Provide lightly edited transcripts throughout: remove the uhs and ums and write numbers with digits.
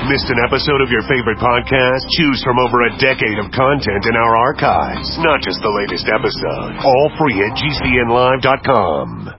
Missed an episode of your favorite podcast? Choose from over a decade of content in our archives, not just the latest episode. All free at GCNlive.com.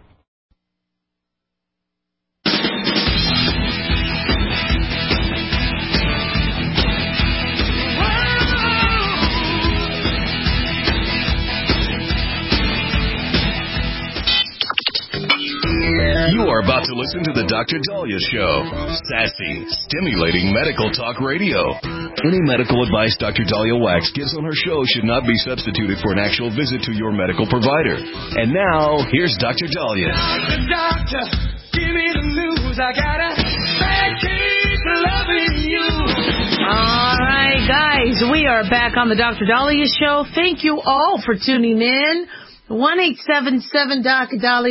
You are about to listen to the Dr. Daliah Show. Sassy, stimulating medical talk radio. Any medical advice Dr. Daliah Wax gives on her show should not be substituted for an actual visit to your medical provider. And now, here's Dr. Daliah. Doctor, give me the news. I gotta keep loving you. All right, guys, we are back on the Dr. Daliah Show. Thank you all for tuning in. 1-877-DOC-DALI,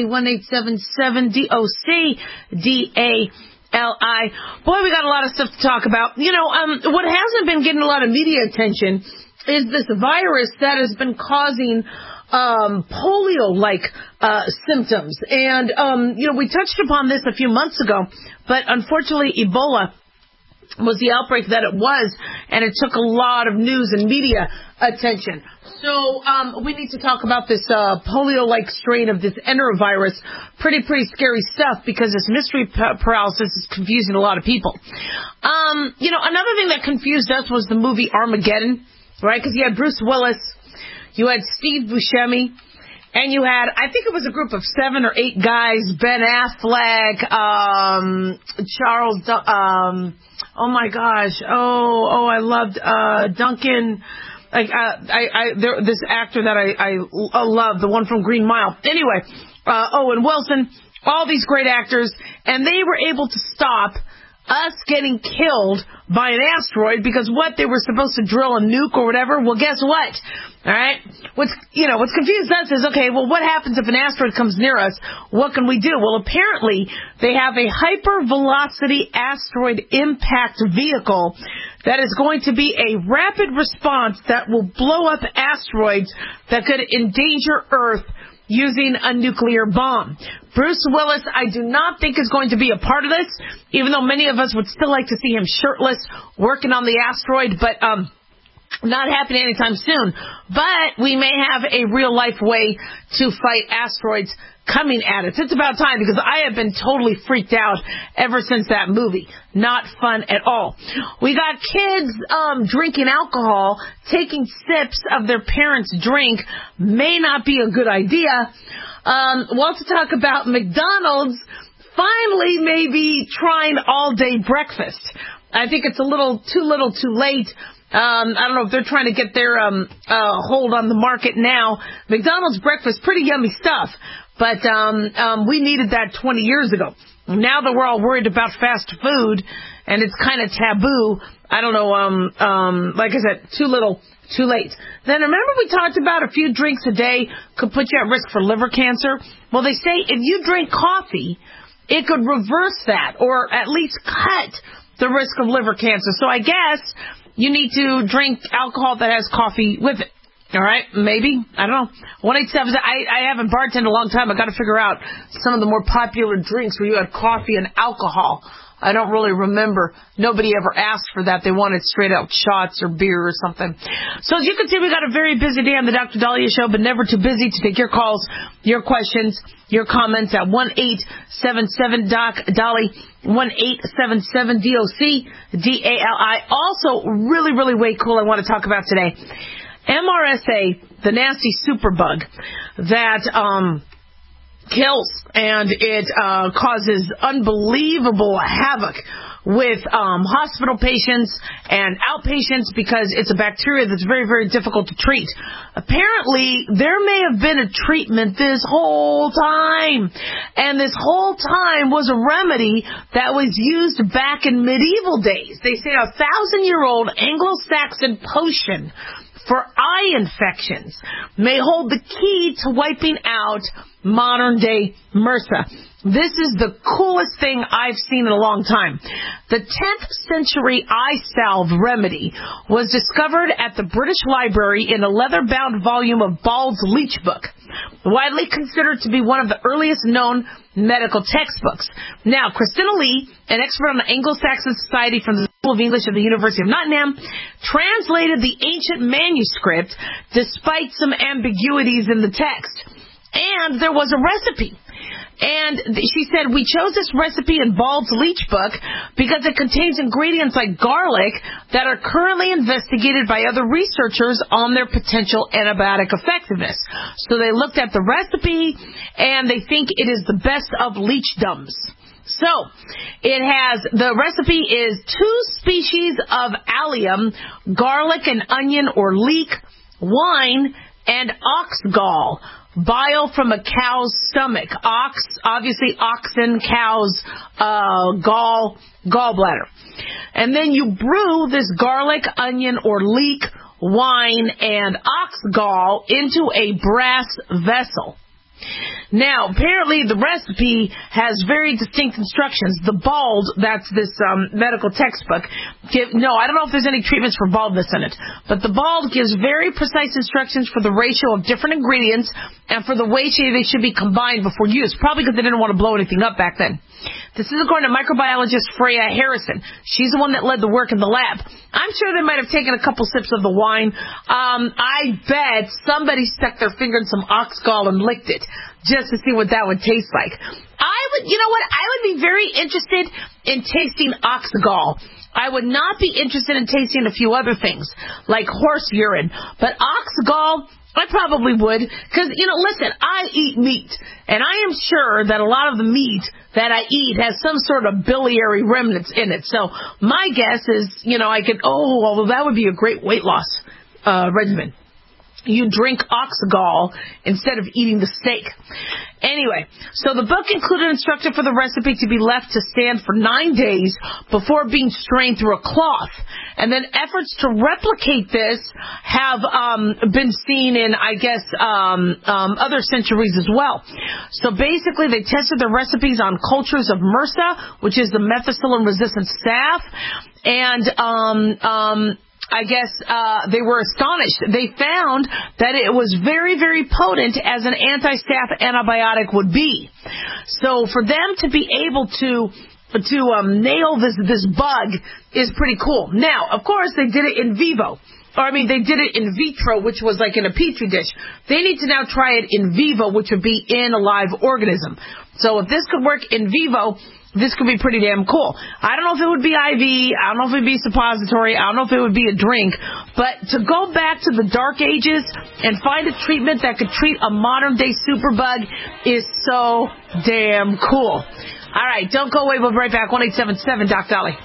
1-877-DOC-DALI. Boy, we got a lot of stuff to talk about. You know, what hasn't been getting a lot of media attention is this virus that has been causing polio-like symptoms. And, you know, we touched upon this a few months ago, but unfortunately Ebola was the outbreak that it was, and it took a lot of news and media attention. So we need to talk about this polio-like strain of this enterovirus. Pretty scary stuff, because this mystery paralysis is confusing a lot of people. You know, another thing that confused us was the movie Armageddon, right? Because you had Bruce Willis, you had Steve Buscemi, and you had, I think it was a group of 7 or 8 guys, Ben Affleck, Charles, oh my gosh, I loved Duncan, this actor that I love, the one from Green Mile. Anyway, Owen Wilson, all these great actors, and they were able to stop us getting killed by an asteroid, because they were supposed to drill a nuke or whatever. Well, guess what? All right. What's confused us is, okay, well, what happens if an asteroid comes near us? What can we do? Well, apparently they have a hypervelocity asteroid impact vehicle that is going to be a rapid response that will blow up asteroids that could endanger Earth using a nuclear bomb. Bruce Willis, I do not think, is going to be a part of this, even though many of us would still like to see him shirtless working on the asteroid, but not happening anytime soon. But we may have a real-life way to fight asteroids coming at us. It's about time, because I have been totally freaked out ever since that movie. Not fun at all. We got kids drinking alcohol, taking sips of their parents' drink. May not be a good idea. We'll also talk about McDonald's finally maybe trying all-day breakfast. I think it's a little too late. I don't know if they're trying to get their hold on the market now. McDonald's breakfast, pretty yummy stuff. But we needed that 20 years ago. Now that we're all worried about fast food and it's kind of taboo, I don't know, like I said, too little, too late. Then remember we talked about a few drinks a day could put you at risk for liver cancer? Well, they say if you drink coffee, it could reverse that, or at least cut the risk of liver cancer. So I guess you need to drink alcohol that has coffee with it. All right, maybe. I don't know. 1-877. I haven't bartended in a long time. I got to figure out some of the more popular drinks where you had coffee and alcohol. I don't really remember. Nobody ever asked for that. They wanted straight out shots or beer or something. So as you can see, we got a very busy day on the Dr. Daliah Show, but never too busy to take your calls, your questions, your comments at 1-877-DOC-DALI, 1-877-DOC-DALI. Also, really way cool I want to talk about today. MRSA, the nasty superbug that kills, and it causes unbelievable havoc with hospital patients and outpatients, because it's a bacteria that's very difficult to treat. Apparently, there may have been a treatment this whole time, and this whole time was a remedy that was used back in medieval days. They say a 1,000-year-old Anglo-Saxon potion for eye infections may hold the key to wiping out modern-day MRSA. This is the coolest thing I've seen in a long time. The 10th century eye salve remedy was discovered at the British Library in a leather-bound volume of Bald's Leech Book, widely considered to be one of the earliest known medical textbooks. Now, Christina Lee, an expert on the Anglo-Saxon Society from the School of English at the University of Nottingham, translated the ancient manuscript despite some ambiguities in the text. And there was a recipe. And she said, we chose this recipe in Bald's Leech Book because it contains ingredients like garlic that are currently investigated by other researchers on their potential antibiotic effectiveness. So they looked at the recipe, and they think it is the best of leechdoms. So, the recipe is 2 species of allium, garlic and onion or leek, wine, and ox gall. Bile from a cow's stomach. Obviously oxen, cows, gallbladder. And then you brew this garlic, onion, or leek, wine, and ox gall into a brass vessel. Now, apparently the recipe has very distinct instructions. The Bald, that's this medical textbook. I don't know if there's any treatments for baldness in it, but the Bald gives very precise instructions for the ratio of different ingredients and for the way they should be combined before use, probably because they didn't want to blow anything up back then. This is according to microbiologist Freya Harrison. She's the one that led the work in the lab. I'm sure they might have taken a couple sips of the wine. I bet somebody stuck their finger in some ox gall and licked it just to see what that would taste like. I would be very interested in tasting ox gall. I would not be interested in tasting a few other things, like horse urine. But ox gall, I probably would, because, listen, I eat meat, and I am sure that a lot of the meat that I eat has some sort of biliary remnants in it. So my guess is, that would be a great weight loss regimen. You drink ox gall instead of eating the steak. Anyway, so the book included instruction for the recipe to be left to stand for 9 days before being strained through a cloth. And then efforts to replicate this have been seen in, other centuries as well. So basically, they tested the recipes on cultures of MRSA, which is the methicillin-resistant staph, and they were astonished. They found that it was very, very potent as an anti-staph antibiotic would be. So for them to be able to nail this bug is pretty cool. Now, of course, they did it in vivo. They did it in vitro, which was like in a petri dish. They need to now try it in vivo, which would be in a live organism. So if this could work in vivo, this could be pretty damn cool. I don't know if it would be IV. I don't know if it would be suppository. I don't know if it would be a drink. But to go back to the dark ages and find a treatment that could treat a modern-day superbug is so damn cool. All right, don't go away. We'll be right back. 1-877 Doc Dolly.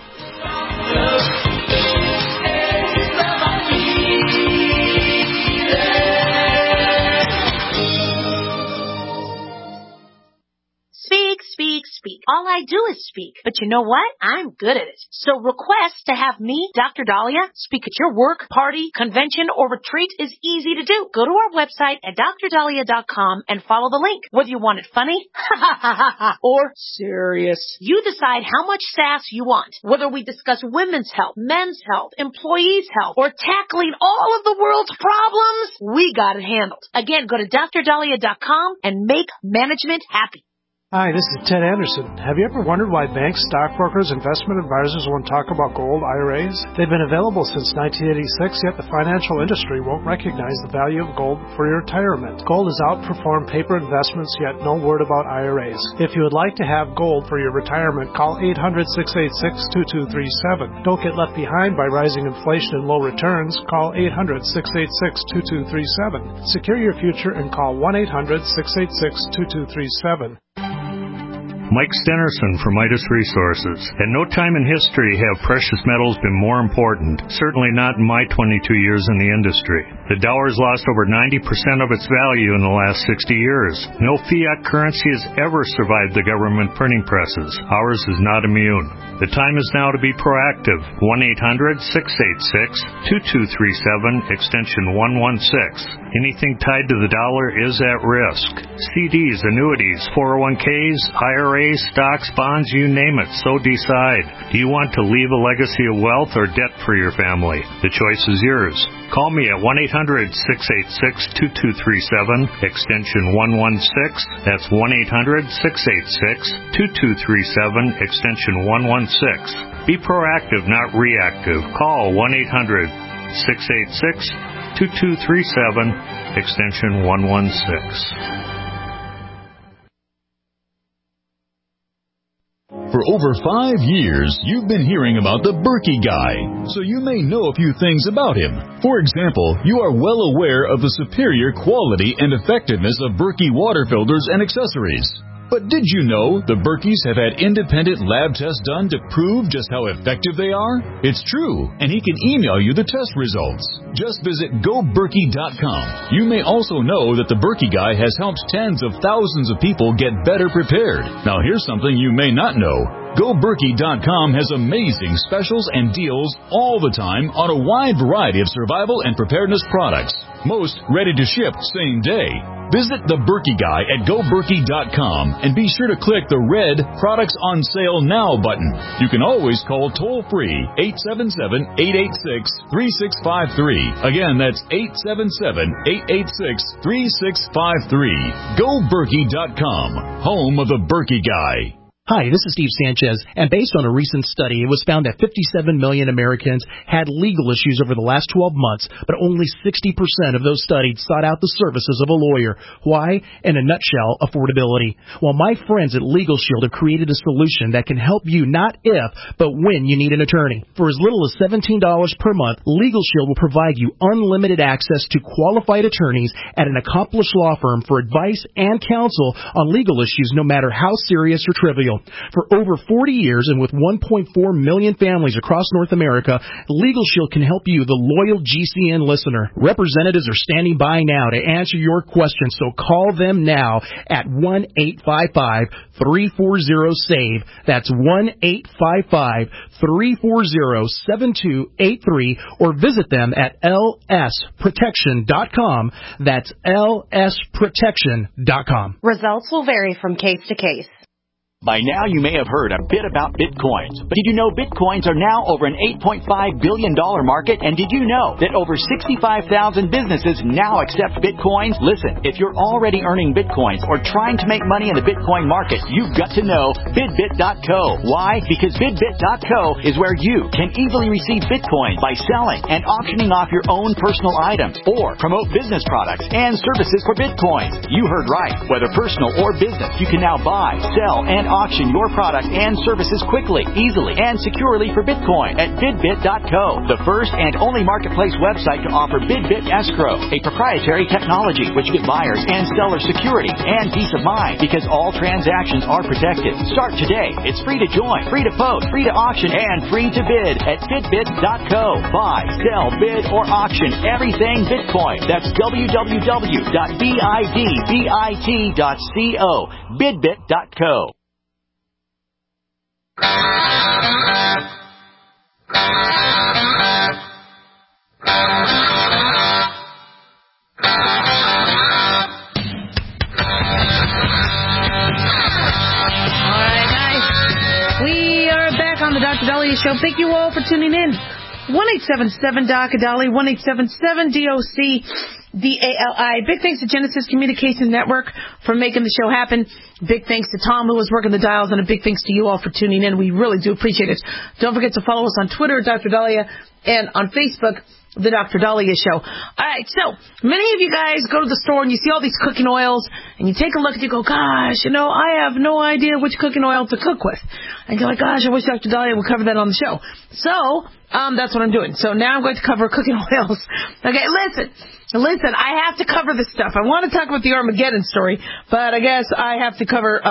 Speak. All I do is speak. But you know what? I'm good at it. So request to have me, Dr. Dahlia, speak at your work, party, convention, or retreat is easy to do. Go to our website at drdahlia.com and follow the link. Whether you want it funny, or serious, you decide how much sass you want. Whether we discuss women's health, men's health, employees' health, or tackling all of the world's problems, we got it handled. Again, go to drdahlia.com and make management happy. Hi, this is Ted Anderson. Have you ever wondered why banks, stockbrokers, investment advisors won't talk about gold IRAs? They've been available since 1986, yet the financial industry won't recognize the value of gold for your retirement. Gold has outperformed paper investments, yet no word about IRAs. If you would like to have gold for your retirement, call 800-686-2237. Don't get left behind by rising inflation and low returns. Call 800-686-2237. Secure your future and call 1-800-686-2237. Mike Stenerson from Midas Resources. At no time in history have precious metals been more important, certainly not in my 22 years in the industry. The dollar has lost over 90% of its value in the last 60 years. No fiat currency has ever survived the government printing presses. Ours is not immune. The time is now to be proactive. 1-800-686-2237, extension 116. Anything tied to the dollar is at risk. CDs, annuities, 401ks, IRAs, IRAs, stocks, bonds, you name it. So decide. Do you want to leave a legacy of wealth or debt for your family? The choice is yours. Call me at 1-800-686-2237, extension 116. That's 1-800-686-2237, extension 116. Be proactive, not reactive. Call 1-800-686-2237, extension 116. For over 5 years, you've been hearing about the Berkey Guy, so you may know a few things about him. For example, you are well aware of the superior quality and effectiveness of Berkey water filters and accessories. But did you know the Berkeys have had independent lab tests done to prove just how effective they are? It's true, and he can email you the test results. Just visit GoBerkey.com. You may also know that the Berkey Guy has helped tens of thousands of people get better prepared. Now here's something you may not know. GoBerkey.com has amazing specials and deals all the time on a wide variety of survival and preparedness products. Most ready to ship same day. Visit the Berkey Guy at GoBerkey.com and be sure to click the red Products on Sale Now button. You can always call toll-free 877-886-3653. Again, that's 877-886-3653. GoBerkey.com, home of the Berkey Guy. Hi, this is Steve Sanchez, and based on a recent study, it was found that 57 million Americans had legal issues over the last 12 months, but only 60% of those studied sought out the services of a lawyer. Why? In a nutshell, affordability. Well, my friends at Legal Shield have created a solution that can help you not if, but when you need an attorney. For as little as $17 per month, Legal Shield will provide you unlimited access to qualified attorneys at an accomplished law firm for advice and counsel on legal issues, no matter how serious or trivial. For over 40 years and with 1.4 million families across North America, Legal Shield can help you, the loyal GCN listener. Representatives are standing by now to answer your questions, so call them now at 1-855-340-SAVE. That's 1-855-340-7283, or visit them at lsprotection.com. That's lsprotection.com. Results will vary from case to case. By now, you may have heard a bit about Bitcoins. But did you know Bitcoins are now over an $8.5 billion market? And did you know that over 65,000 businesses now accept Bitcoins? Listen, if you're already earning Bitcoins or trying to make money in the Bitcoin market, you've got to know BidBit.co. Why? Because BidBit.co is where you can easily receive Bitcoins by selling and auctioning off your own personal items or promote business products and services for Bitcoins. You heard right. Whether personal or business, you can now buy, sell, and auction your products and services quickly, easily, and securely for Bitcoin at BidBit.co, the first and only marketplace website to offer BidBit Escrow, a proprietary technology which gives buyers and sellers security and peace of mind because all transactions are protected. Start today. It's free to join, free to post, free to auction, and free to bid at BidBit.co. Buy, sell, bid, or auction everything Bitcoin. That's www.bidbit.co. BidBit.co. All right, guys. We are back on the Dr. Dahlia Show. Thank you all for tuning in. 1-877-DOC-DALI, 1-877-DOC-DALI. Big thanks to Genesis Communication Network for making the show happen. Big thanks to Tom, who was working the dials, and a big thanks to you all for tuning in. We really do appreciate it. Don't forget to follow us on Twitter, Dr. Dahlia, and on Facebook, The Dr. Dahlia Show. All right, so many of you guys go to the store and you see all these cooking oils, and you take a look and you go, gosh, I have no idea which cooking oil to cook with. And you're like, gosh, I wish Dr. Dahlia would cover that on the show. So that's what I'm doing. So now I'm going to cover cooking oils. Okay, listen, I have to cover this stuff. I want to talk about the Armageddon story, but I guess I have to cover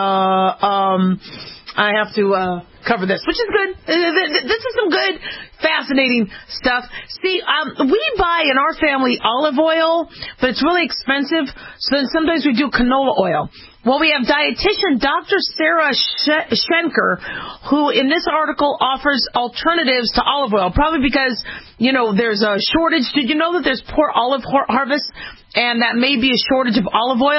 cover this, which is good. This is some good, fascinating stuff. See, we buy in our family olive oil, but it's really expensive, so then sometimes we do canola oil. Well, we have dietitian Dr. Sarah Schenker, who in this article offers alternatives to olive oil, probably because, there's a shortage. Did you know that there's poor olive harvest, and that may be a shortage of olive oil?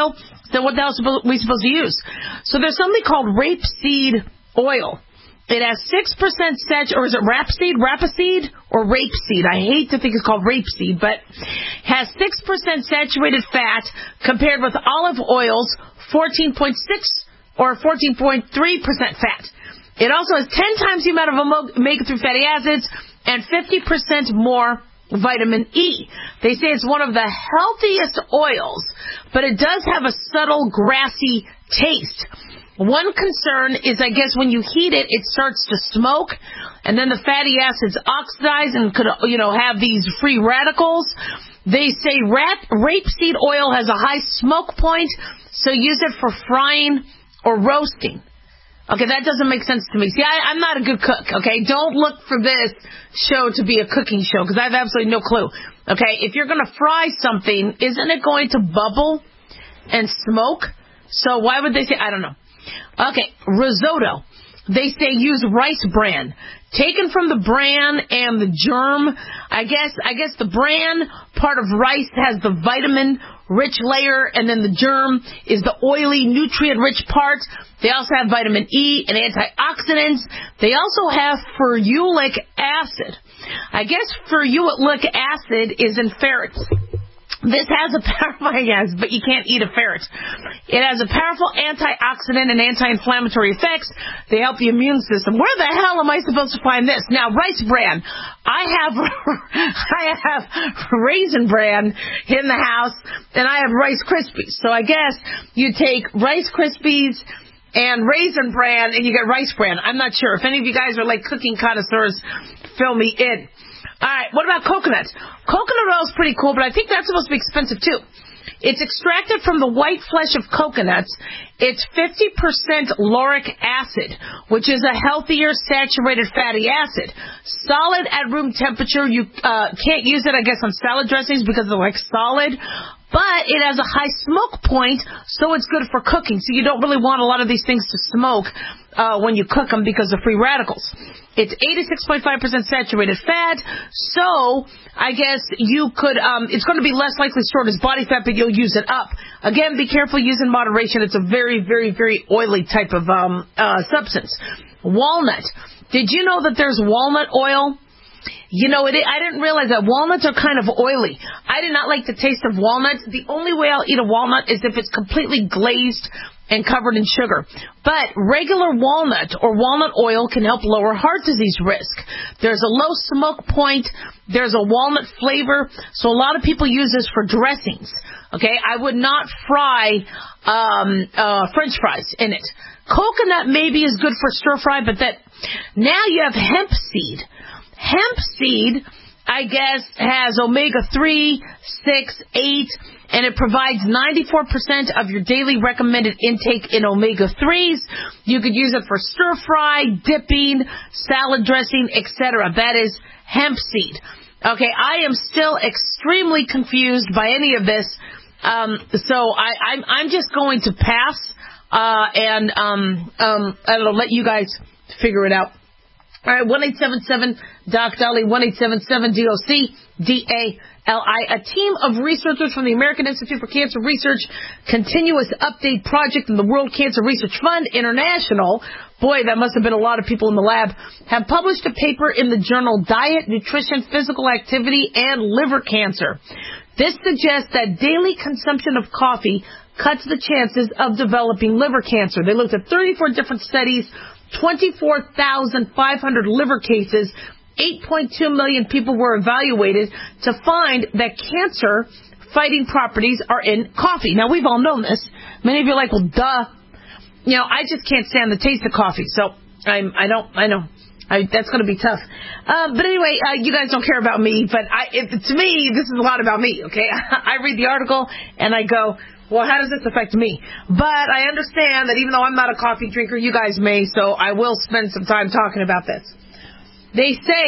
So what else are we supposed to use? So there's something called rapeseed oil. It has 6% or is it rapeseed or rapeseed? I hate to think it's called rapeseed, but has 6% saturated fat compared with olive oil's 14.6 or 14.3% fat. It also has 10 times the amount of omega-3 fatty acids and 50% more vitamin E. They say it's one of the healthiest oils, but it does have a subtle grassy taste. One concern is, I guess, when you heat it, it starts to smoke, and then the fatty acids oxidize and could, have these free radicals. They say rapeseed oil has a high smoke point, so use it for frying or roasting. Okay, that doesn't make sense to me. See, I'm not a good cook, okay? Don't look for this show to be a cooking show, because I have absolutely no clue. Okay, if you're going to fry something, isn't it going to bubble and smoke? So why would they say, I don't know. Okay, risotto. They say use rice bran. Taken from the bran and the germ. I guess the bran part of rice has the vitamin-rich layer, and then the germ is the oily, nutrient-rich part. They also have vitamin E and antioxidants. They also have ferulic acid. I guess ferulic acid is in ferrets. This has a powerful, yes, but you can't eat a ferret. It has a powerful antioxidant and anti-inflammatory effects. They help the immune system. Where the hell am I supposed to find this? Now, rice bran. I have raisin bran in the house, and I have Rice Krispies. So I guess you take Rice Krispies and raisin bran, and you get rice bran. I'm not sure. If any of you guys are like cooking connoisseurs, fill me in. All right, what about coconuts? Coconut oil is pretty cool, but I think that's supposed to be expensive too. It's extracted from the white flesh of coconuts. It's 50% lauric acid, which is a healthier saturated fatty acid. Solid at room temperature. You can't use it, I guess, on salad dressings because they're like solid. But it has a high smoke point, so it's good for cooking. So you don't really want a lot of these things to smoke when you cook them because of free radicals. It's 86.5% saturated fat, so I guess you could, it's going to be less likely stored as body fat, but you'll use it up. Again, be careful, use in moderation. It's a very, very, very oily type of substance. Walnut. Did you know that there's walnut oil? I didn't realize that walnuts are kind of oily. I did not like the taste of walnuts. The only way I'll eat a walnut is if it's completely glazed and covered in sugar. But regular walnut or walnut oil can help lower heart disease risk. There's a low smoke point. There's a walnut flavor. So a lot of people use this for dressings. Okay, I would not fry French fries in it. Coconut maybe is good for stir fry, but now you have hemp seed. Hemp seed, I guess, has omega-3, 6, 8, and it provides 94% of your daily recommended intake in omega-3s. You could use it for stir-fry, dipping, salad dressing, etc. That is hemp seed. Okay, I am still extremely confused by any of this, so I'm just going to pass, and I'll let you guys figure it out. All right, 1-877-DOC-DOLLY, 1-877-DOC-DALI. A team of researchers from the American Institute for Cancer Research Continuous Update Project and the World Cancer Research Fund International, boy, that must have been a lot of people in the lab, have published a paper in the journal Diet, Nutrition, Physical Activity, and Liver Cancer. This suggests that daily consumption of coffee cuts the chances of developing liver cancer. They looked at 34 different studies, 24,500 liver cases, 8.2 million people were evaluated to find that cancer-fighting properties are in coffee. Now, we've all known this. Many of you are like, well, duh. I just can't stand the taste of coffee, so I know. That's going to be tough. But anyway, you guys don't care about me, but to me, this is a lot about me, okay? I read the article, and I go, well, how does this affect me? But I understand that even though I'm not a coffee drinker, you guys may, so I will spend some time talking about this. They say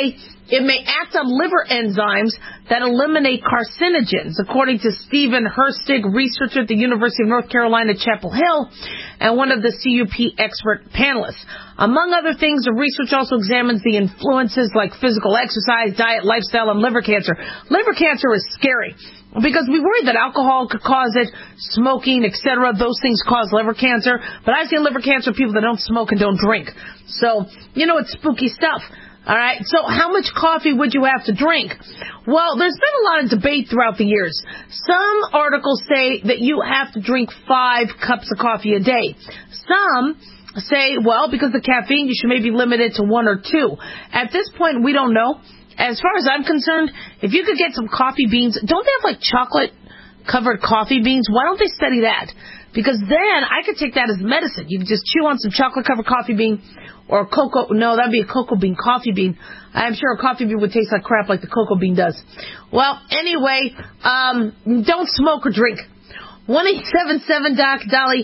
It may act on liver enzymes that eliminate carcinogens, according to Stephen Herstig, researcher at the University of North Carolina, Chapel Hill, and one of the CUP expert panelists. Among other things, the research also examines the influences like physical exercise, diet, lifestyle, and liver cancer. Liver cancer is scary because we worry that alcohol could cause it, smoking, etc. Those things cause liver cancer. But I've seen liver cancer people that don't smoke and don't drink. So, it's spooky stuff. All right, so how much coffee would you have to drink? Well, there's been a lot of debate throughout the years. Some articles say that you have to drink 5 cups of coffee a day. Some say, well, because of the caffeine, you should maybe limit it to 1 or 2. At this point, we don't know. As far as I'm concerned, if you could get some coffee beans, don't they have like chocolate-covered coffee beans? Why don't they study that? Because then I could take that as medicine. You could just chew on some chocolate-covered coffee bean or cocoa. No, that'd be a cocoa bean coffee bean. I'm sure a coffee bean would taste like crap like the cocoa bean does. Well, anyway, don't smoke or drink. 1-877-DOC-DOLLY,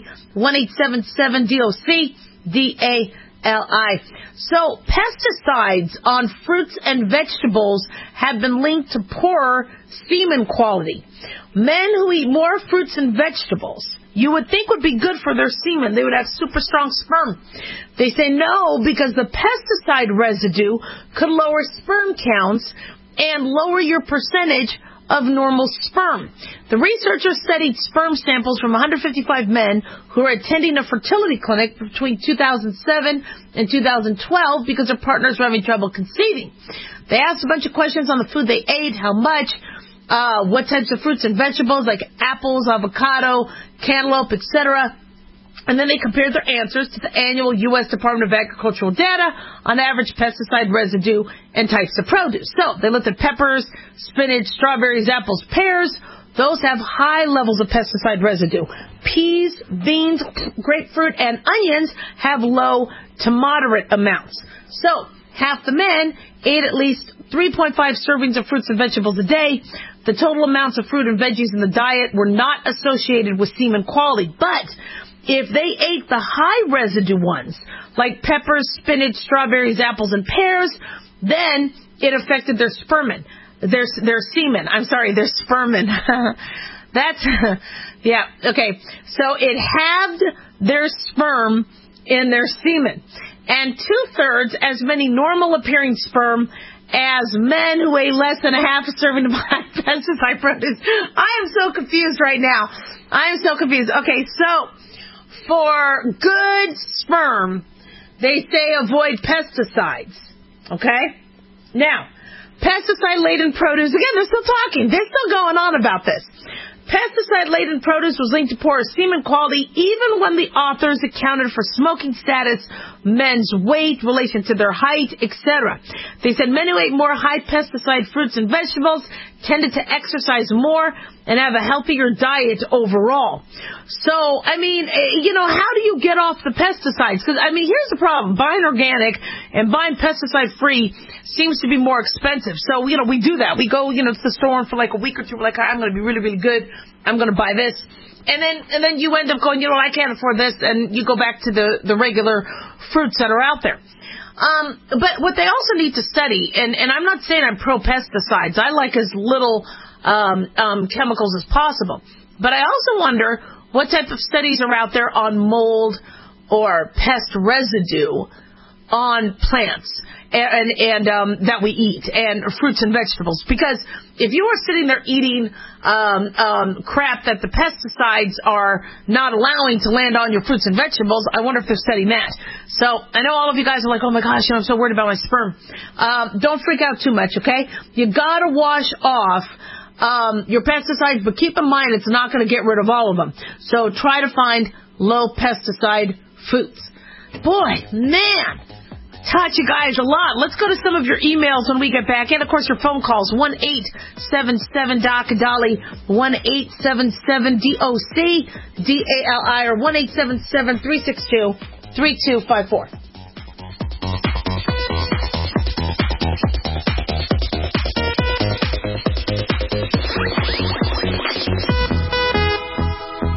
1-877-DOC-DALI. So, pesticides on fruits and vegetables have been linked to poorer semen quality. Men who eat more fruits and vegetables, you would think would be good for their semen. They would have super strong sperm. They say no because the pesticide residue could lower sperm counts and lower your percentage of normal sperm. The researchers studied sperm samples from 155 men who were attending a fertility clinic between 2007 and 2012 because their partners were having trouble conceiving. They asked a bunch of questions on the food they ate, how much, what types of fruits and vegetables like apples, avocado, cantaloupe, etc. And then they compared their answers to the annual U.S. Department of Agricultural data on average pesticide residue and types of produce. So they looked at peppers, spinach, strawberries, apples, pears. Those have high levels of pesticide residue. Peas, beans, grapefruit, and onions have low to moderate amounts. So half the men ate at least 3.5 servings of fruits and vegetables a day. The total amounts of fruit and veggies in the diet were not associated with semen quality. But if they ate the high residue ones, like peppers, spinach, strawberries, apples, and pears, then it affected their sperm. Their semen. I'm sorry, their sperm. That's, yeah, okay. So it halved their sperm in their semen. And 2/3 as many normal appearing sperm as men who ate less than a half a serving of pesticide produce. I am so confused right now. I am so confused. Okay, so for good sperm, they say avoid pesticides. Okay? Now, pesticide-laden produce, again, they're still talking. They're still going on about this. Pesticide-laden produce was linked to poorer semen quality even when the authors accounted for smoking status, men's weight, relation to their height, etc. They said men who ate more high-pesticide fruits and vegetables tended to exercise more and have a healthier diet overall. So, I mean, how do you get off the pesticides? Because, here's the problem. Buying organic and buying pesticide-free seems to be more expensive. So, we do that. We go, to the store and for like a week or two, we're like, I'm going to be really, really good. I'm going to buy this. And then you end up going, I can't afford this. And you go back to the regular fruits that are out there. But what they also need to study, and I'm not saying I'm pro-pesticides. I like as little chemicals as possible. But I also wonder what type of studies are out there on mold or pest residue on plants and that we eat and fruits and vegetables. Because if you are sitting there eating crap that the pesticides are not allowing to land on your fruits and vegetables, I wonder if they're studying that. So I know all of you guys are like, oh my gosh, I'm so worried about my sperm. Don't freak out too much, okay? You gotta wash off your pesticides, but keep in mind it's not going to get rid of all of them. So try to find low pesticide foods. Boy, man, taught you guys a lot. Let's go to some of your emails when we get back, and of course your phone calls. 1-877-DOC-DOLLY, 1-877-DOC-DALI, or 1-877-362-3254.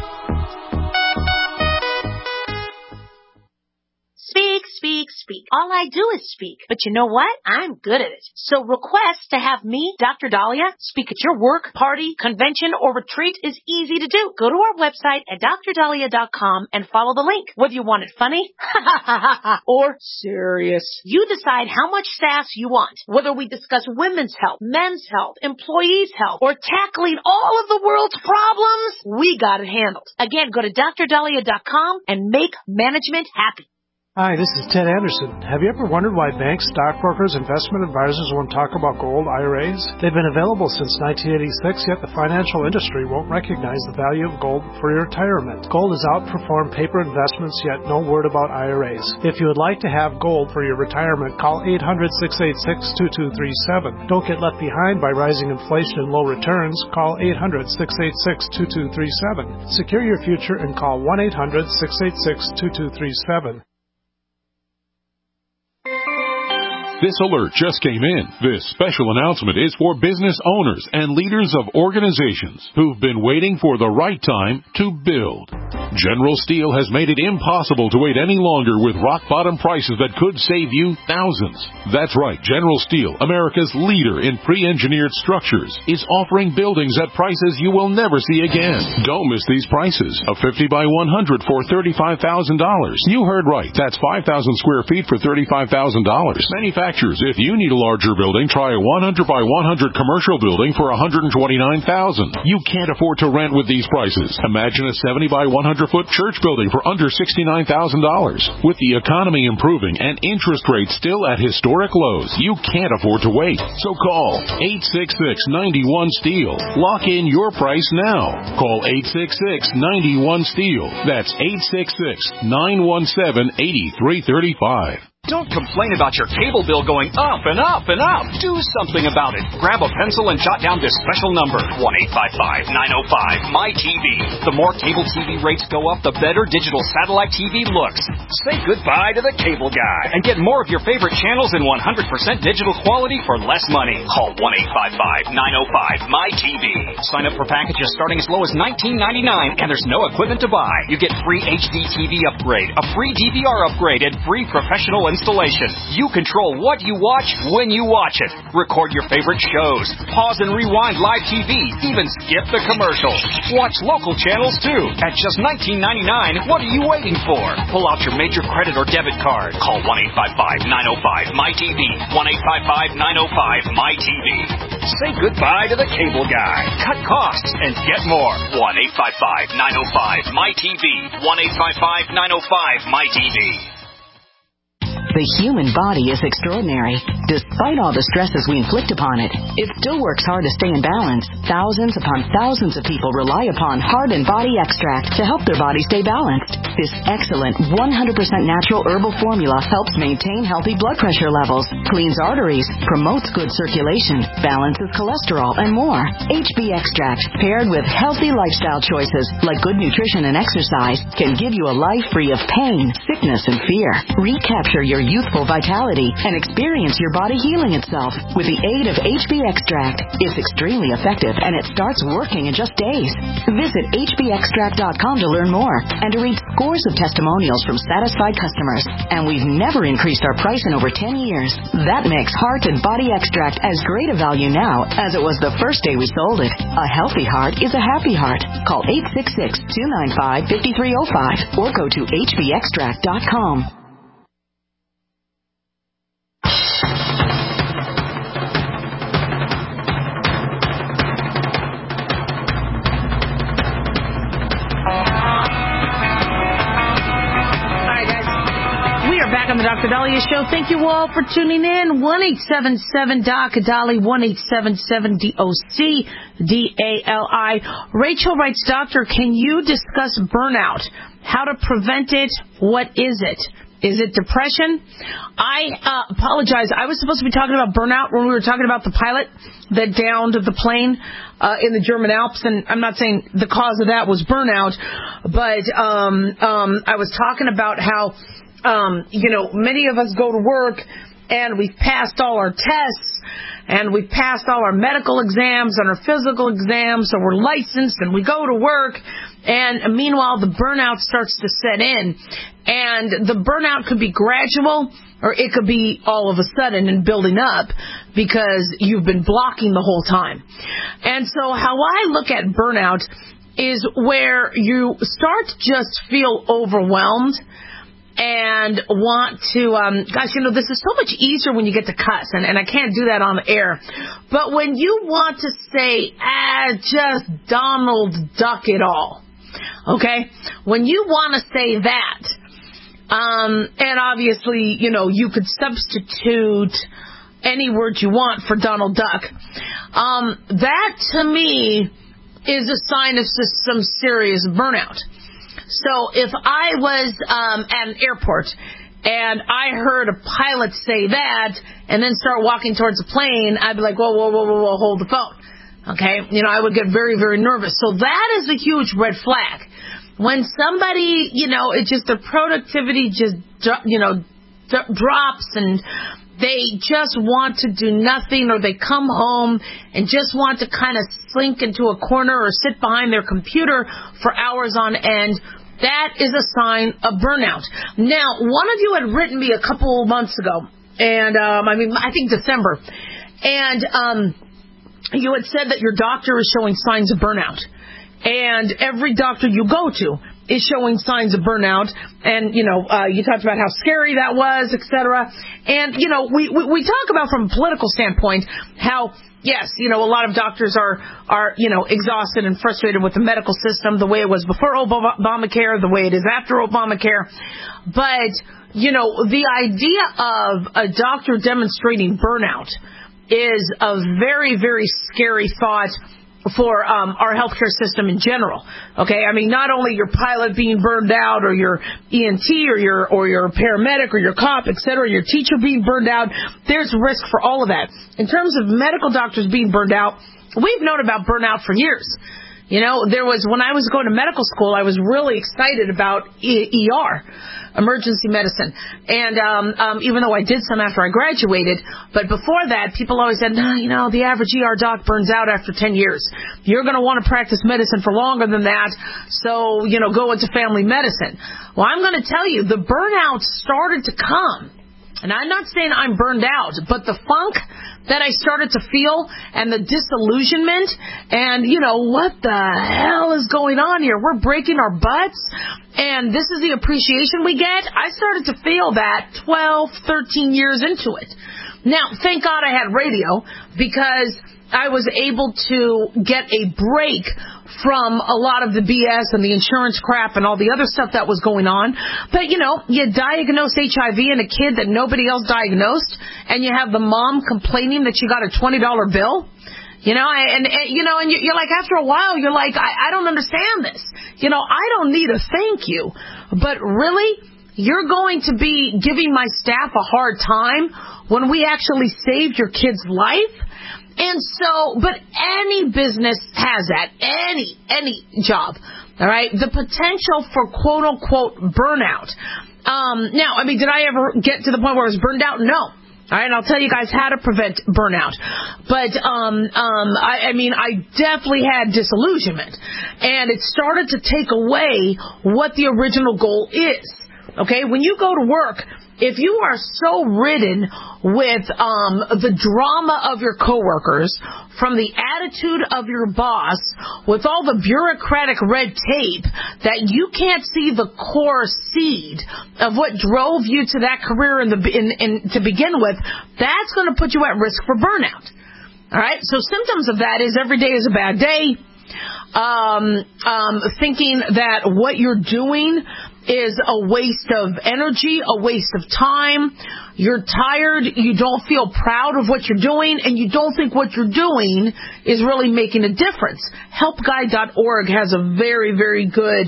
Speak. All I do is speak. But you know what? I'm good at it. So request to have me, Dr. Dahlia, speak at your work, party, convention, or retreat is easy to do. Go to our website at drdahlia.com and follow the link. Whether you want it funny or serious, you decide how much sass you want. Whether we discuss women's health, men's health, employees' health, or tackling all of the world's problems, we got it handled. Again, go to drdahlia.com and make management happy. Hi, this is Ted Anderson. Have you ever wondered why banks, stockbrokers, investment advisors won't talk about gold IRAs? They've been available since 1986, yet the financial industry won't recognize the value of gold for your retirement. Gold has outperformed paper investments, yet no word about IRAs. If you would like to have gold for your retirement, call 800-686-2237. Don't get left behind by rising inflation and low returns. Call 800-686-2237. Secure your future and call 1-800-686-2237. This alert just came in. This special announcement is for business owners and leaders of organizations who've been waiting for the right time to build. General Steel has made it impossible to wait any longer with rock-bottom prices that could save you thousands. That's right, General Steel, America's leader in pre-engineered structures, is offering buildings at prices you will never see again. Don't miss these prices. A 50 by 100 for $35,000. You heard right. That's 5,000 square feet for $35,000. Manufacturers, if you need a larger building, try a 100 by 100 commercial building for $129,000. You can't afford to rent with these prices. Imagine a 70 by 100-foot church building for under $69,000. With the economy improving and interest rates still at historic lows, you can't afford to wait. So call 866-91-STEEL. Lock in your price now. Call 866-91-STEEL. That's 866-917-8335. Don't complain about your cable bill going up and up and up. Do something about it. Grab a pencil and jot down this special number, 1-855-905-MY-TV. The more cable TV rates go up, the better digital satellite TV looks. Say goodbye to the cable guy and get more of your favorite channels in 100% digital quality for less money. Call 1-855-905-MY-TV. Sign up for packages starting as low as $19.99, and there's no equipment to buy. You get free HD TV upgrade, a free DVR upgrade, and free professional installation. You control what you watch when you watch it. Record your favorite shows. Pause and rewind live TV. Even skip the commercials. Watch local channels too. At just $19.99, what are you waiting for? Pull out your major credit or debit card. Call 1-855-905-MY-TV. 1-855-905-MY-TV. Say goodbye to the cable guy. Cut costs and get more. 1-855-905-MY-TV. 1-855-905-MY-TV. The human body is extraordinary. Despite all the stresses we inflict upon it, it still works hard to stay in balance. Thousands upon thousands of people rely upon Heart and Body Extract to help their body stay balanced. This excellent 100% natural herbal formula helps maintain healthy blood pressure levels, cleans arteries, promotes good circulation, balances cholesterol, and more. HB Extract, paired with healthy lifestyle choices like good nutrition and exercise, can give you a life free of pain, sickness, and fear. Recapture your youthful vitality and experience your body healing itself with the aid of HB Extract. It's extremely effective and it starts working in just days. Visit hbextract.com to learn more and to read scores of testimonials from satisfied customers. And we've never increased our price in over 10 years. That makes Heart and Body Extract as great a value now as it was the first day we sold it. A healthy heart is a happy heart. Call 866-295-5305 or go to hbextract.com. On the Dr. Dahlia Show. Thank you all for tuning in. 1-877-DOC-DALI, 1-877-DOC-DALI. Rachel writes, Doctor, can you discuss burnout? How to prevent it? What is it? Is it depression? I apologize. I was supposed to be talking about burnout when we were talking about the pilot that downed the plane in the German Alps, and I'm not saying the cause of that was burnout, but I was talking about how many of us go to work and we've passed all our tests and we've passed all our medical exams and our physical exams, so we're licensed and we go to work, and meanwhile the burnout starts to set in. And the burnout could be gradual or it could be all of a sudden and building up because you've been blocking the whole time. And so how I look at burnout is where you start to just feel overwhelmed and want to, this is so much easier when you get to cuss, and I can't do that on the air. But when you want to say, just Donald Duck it all, okay? When you want to say that, and obviously, you could substitute any word you want for Donald Duck. That, to me, is a sign of some serious burnout. So if I was at an airport and I heard a pilot say that and then start walking towards the plane, I'd be like, whoa, hold the phone. Okay? I would get very, very nervous. So that is a huge red flag. When somebody, it's just their productivity just, drops and they just want to do nothing, or they come home and just want to kind of slink into a corner or sit behind their computer for hours on end, that is a sign of burnout. Now, one of you had written me a couple months ago, and I think December, and you had said that your doctor is showing signs of burnout. And every doctor you go to is showing signs of burnout. And, you talked about how scary that was, et cetera. And, we talk about from a political standpoint how, yes, a lot of doctors are exhausted and frustrated with the medical system, the way it was before Obamacare, the way it is after Obamacare. But, the idea of a doctor demonstrating burnout is a very, very scary thought for our healthcare system in general. Okay, not only your pilot being burned out, or your ENT, or your paramedic, or your cop, etc., your teacher being burned out. There's risk for all of that. In terms of medical doctors being burned out, we've known about burnout for years. There was, when I was going to medical school, I was really excited about ER, emergency medicine. And even though I did some after I graduated, but before that, people always said, no, the average ER doc burns out after 10 years. You're going to want to practice medicine for longer than that, so, go into family medicine. Well, I'm going to tell you, the burnout started to come. And I'm not saying I'm burned out, but the funk that I started to feel and the disillusionment and, what the hell is going on here? We're breaking our butts and this is the appreciation we get. I started to feel that 12, 13 years into it. Now, thank God I had radio, because I was able to get a break from a lot of the BS and the insurance crap and all the other stuff that was going on. But, you diagnose HIV in a kid that nobody else diagnosed, and you have the mom complaining that she got a $20 bill. And you're like, after a while, you're like, I don't understand this. I don't need a thank you. But really, you're going to be giving my staff a hard time when we actually saved your kid's life? And so, but any business has that, any job, all right? The potential for quote unquote burnout. Now, did I ever get to the point where I was burned out? No. All right, and I'll tell you guys how to prevent burnout. But, I definitely had disillusionment, and it started to take away what the original goal is. Okay, when you go to work, if you are so ridden with the drama of your coworkers, from the attitude of your boss, with all the bureaucratic red tape, that you can't see the core seed of what drove you to that career to begin with, that's going to put you at risk for burnout. All right? So symptoms of that is every day is a bad day. Thinking that what you're doing is a waste of energy, a waste of time. You're tired, you don't feel proud of what you're doing, and you don't think what you're doing is really making a difference. Helpguide.org has a very, very good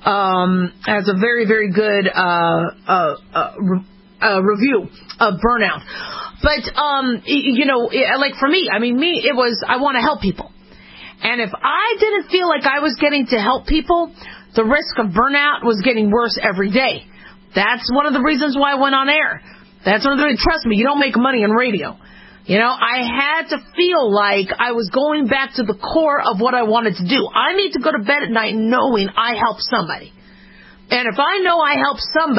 review of burnout. But like for me, it was, I want to help people. And if I didn't feel like I was getting to help people, the risk of burnout was getting worse every day. That's one of the reasons why I went on air. That's one of the reasons. Trust me, you don't make money in radio. I had to feel like I was going back to the core of what I wanted to do. I need to go to bed at night knowing I helped somebody. And if I know I helped somebody,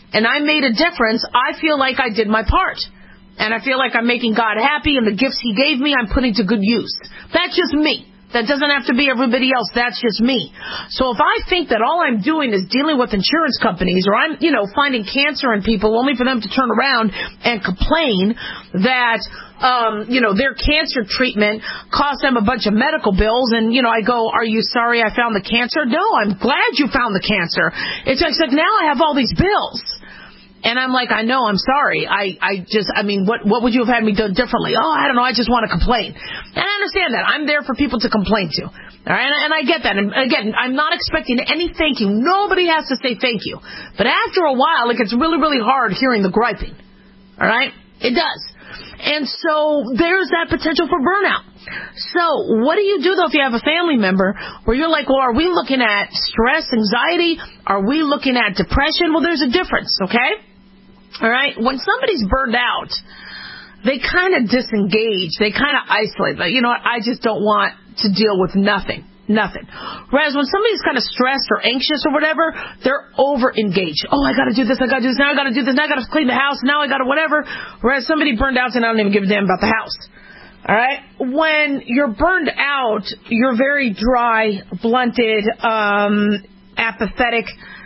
and I made a difference, I feel like I did my part. And I feel like I'm making God happy, and the gifts he gave me, I'm putting to good use. That's just me. That doesn't have to be everybody else. That's just me. So if I think that all I'm doing is dealing with insurance companies, or I'm, finding cancer in people only for them to turn around and complain that, their cancer treatment cost them a bunch of medical bills, and, I go, are you sorry I found the cancer? No, I'm glad you found the cancer. It's like now I have all these bills. And I'm like, I know, I'm sorry. What would you have had me done differently? Oh, I don't know, I just want to complain. And I understand that. I'm there for people to complain to. All right, and I get that. And again, I'm not expecting any thank you. Nobody has to say thank you. But after a while, it gets really, really hard hearing the griping. All right? It does. And so there's that potential for burnout. So what do you do, though, if you have a family member where you're like, well, are we looking at stress, anxiety? Are we looking at depression? Well, there's a difference, okay? All right? When somebody's burned out, they kind of disengage. They kind of isolate. Like, you know what? I just don't want to deal with nothing. Whereas when somebody's kind of stressed or anxious or whatever, they're over-engaged. Oh, I got to do this. Now I got to do this. Now I got to clean the house. Now I got to whatever. Whereas somebody burned out and I don't even give a damn about the house. All right? When you're burned out, you're very dry, blunted, apathetic,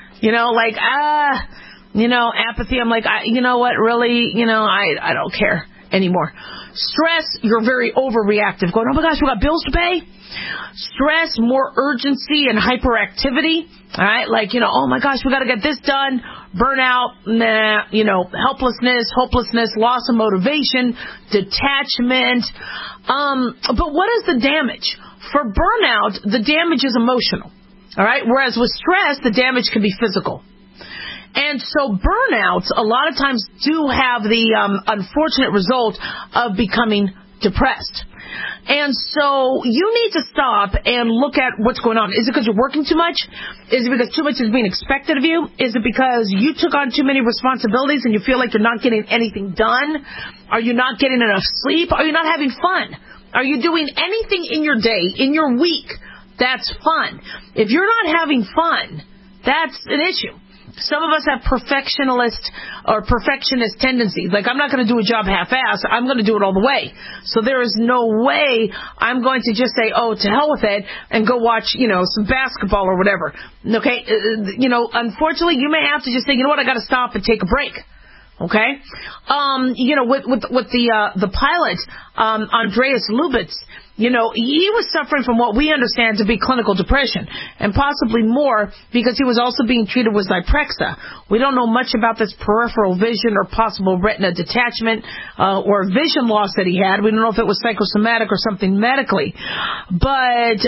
apathy. I'm like, you know what, really, I don't care anymore. Stress, you're very overreactive, going, oh my gosh, we got bills to pay. Stress, more urgency and hyperactivity. All right, oh my gosh, we got to get this done. Burnout, helplessness, hopelessness, loss of motivation, detachment. But what is the damage? For burnout, the damage is emotional. All right, whereas with stress, the damage can be physical. And so burnouts a lot of times do have the unfortunate result of becoming depressed. And so you need to stop and look at what's going on. Is it because you're working too much? Is it because too much is being expected of you? Is it because you took on too many responsibilities and you feel like you're not getting anything done? Are you not getting enough sleep? Are you not having fun? Are you doing anything in your day, in your week, that's fun? If you're not having fun, that's an issue. Some of us have perfectionist tendencies. Like, I'm not going to do a job half-assed. I'm going to do it all the way. So there is no way I'm going to just say, oh, to hell with it, and go watch, some basketball or whatever. Okay? Unfortunately, you may have to just say, you know what, I got to stop and take a break. Okay? With the pilot, Andreas Lubitz, he was suffering from what we understand to be clinical depression, and possibly more because he was also being treated with Zyprexa. We don't know much about this peripheral vision or possible retina detachment or vision loss that he had. We don't know if it was psychosomatic or something medically. But,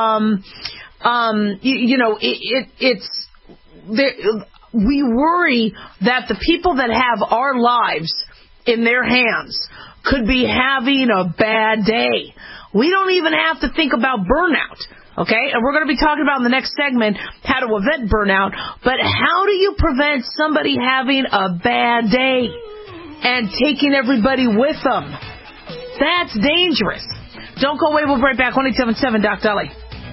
we worry that the people that have our lives in their hands could be having a bad day. We don't even have to think about burnout, okay? And we're going to be talking about in the next segment how to prevent burnout. But how do you prevent somebody having a bad day and taking everybody with them? That's dangerous. Don't go away. We'll be right back. 1-877 Doc Dolly.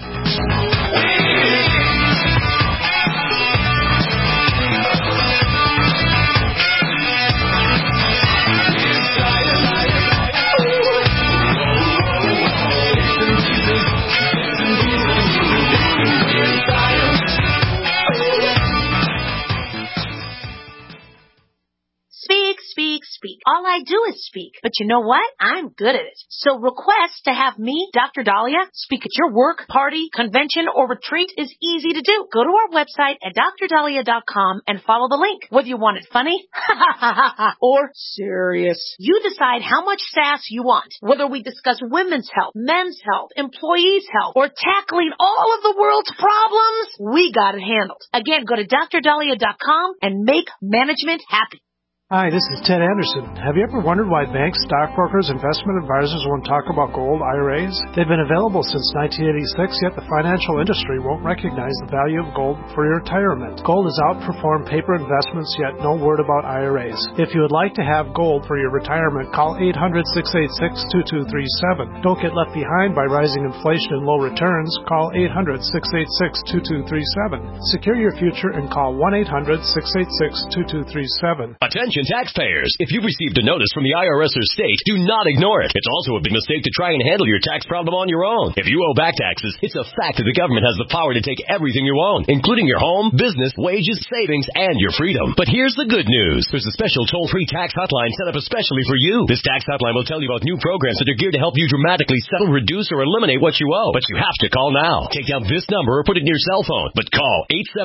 Speak. All I do is speak. But you know what? I'm good at it. So request to have me, Dr. Dahlia, speak at your work, party, convention, or retreat is easy to do. Go to our website at drdahlia.com and follow the link. Whether you want it funny or serious, you decide how much sass you want. Whether we discuss women's health, men's health, employees' health, or tackling all of the world's problems, we got it handled. Again, go to drdahlia.com and make management happy. Hi, this is Ted Anderson. Have you ever wondered why banks, stockbrokers, investment advisors won't talk about gold IRAs? They've been available since 1986, yet the financial industry won't recognize the value of gold for your retirement. Gold has outperformed paper investments, yet no word about IRAs. If you would like to have gold for your retirement, call 800-686-2237. Don't get left behind by rising inflation and low returns. Call 800-686-2237. Secure your future and call 1-800-686-2237. Attention taxpayers. If you've received a notice from the IRS or state, do not ignore it. It's also a big mistake to try and handle your tax problem on your own. If you owe back taxes, it's a fact that the government has the power to take everything you own, including your home, business, wages, savings, and your freedom. But here's the good news. There's a special toll-free tax hotline set up especially for you. This tax hotline will tell you about new programs that are geared to help you dramatically settle, reduce, or eliminate what you owe. But you have to call now. Take down this number or put it in your cell phone. But call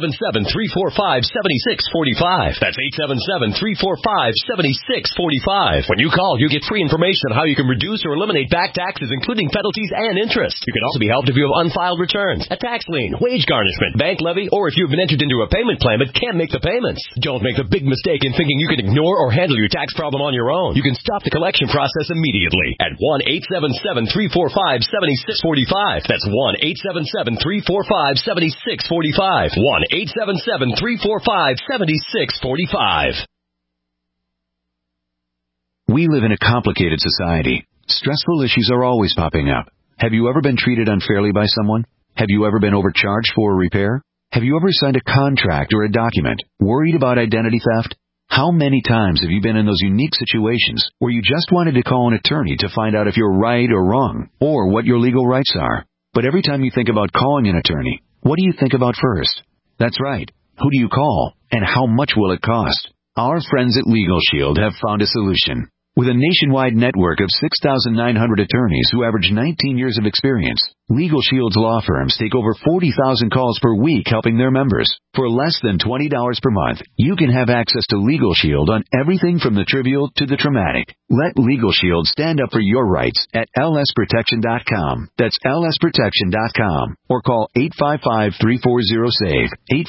877-345-7645. That's 877-345-7645. When you call, you get free information on how you can reduce or eliminate back taxes, including penalties and interest. You can also be helped if you have unfiled returns, a tax lien, wage garnishment, bank levy, or if you've been entered into a payment plan but can't make the payments. Don't make the big mistake in thinking you can ignore or handle your tax problem on your own. You can stop the collection process immediately at 1-877-345-7645. That's 1-877-345-7645. 1-877-345-7645. We live in a complicated society. Stressful issues are always popping up. Have you ever been treated unfairly by someone? Have you ever been overcharged for a repair? Have you ever signed a contract or a document? Worried about identity theft? How many times have you been in those unique situations where you just wanted to call an attorney to find out if you're right or wrong, or what your legal rights are? But every time you think about calling an attorney, what do you think about first? That's right. Who do you call, and how much will it cost? Our friends at Legal Shield have found a solution. With a nationwide network of 6,900 attorneys who average 19 years of experience, Legal Shield's law firms take over 40,000 calls per week helping their members. For less than $20 per month, you can have access to Legal Shield on everything from the trivial to the traumatic. Let Legal Shield stand up for your rights at lsprotection.com. That's lsprotection.com. Or call 855-340-SAVE,